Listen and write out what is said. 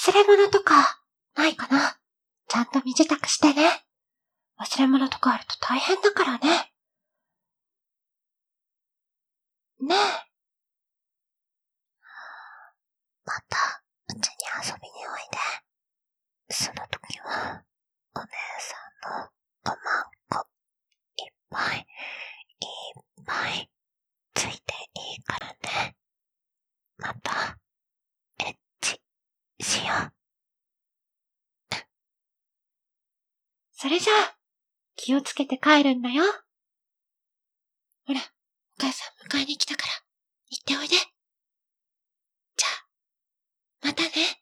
忘れ物とか、ないかな。ちゃんと身支度してね。忘れ物とかあると大変だからね。ねえ。また、うちに遊びにおいで。その時は、お姉さんのおまんこ、いっぱい、いっぱい、ついていいからね。また、エッチ、しよう。それじゃあ、気をつけて帰るんだよ。ほら、お母さん迎えに来たから、行っておいで。じゃあ、またね。